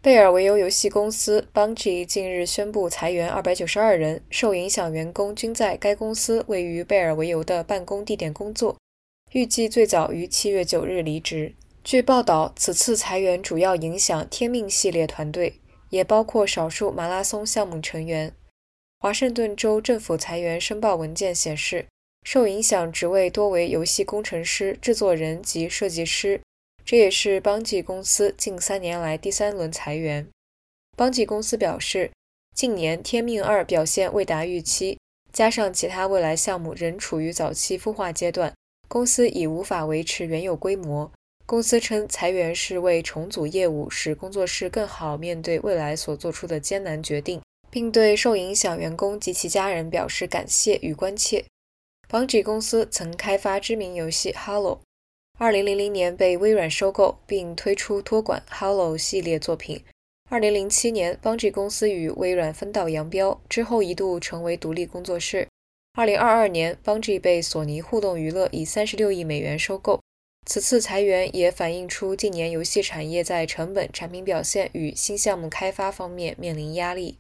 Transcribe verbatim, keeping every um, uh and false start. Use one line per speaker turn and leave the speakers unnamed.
贝尔维尤游戏公司 Bungie 近日宣布裁员二百九十二人，受影响员工均在该公司位于贝尔维尤的办公地点工作，预计最早于七月九日离职。据报道，此次裁员主要影响天命系列团队，也包括少数马拉松项目成员。华盛顿州政府裁员申报文件显示，受影响职位多为游戏工程师、制作人及设计师。这也是邦吉公司近三年来第三轮裁员。邦吉公司表示，近年《天命二》表现未达预期，加上其他未来项目仍处于早期孵化阶段，公司已无法维持原有规模。公司称裁员是为重组业务，使工作室更好面对未来所做出的艰难决定，并对受影响员工及其家人表示感谢与关切。邦吉公司曾开发知名游戏 Halo，二零零零年被微软收购，并推出托管 Halo 系列作品。二零零七年 Bungie 公司与微软分道扬镳，之后一度成为独立工作室。二零二二年 Bungie 被索尼互动娱乐以三十六亿美元收购。此次裁员也反映出近年游戏产业在成本、产品表现与新项目开发方面面临压力。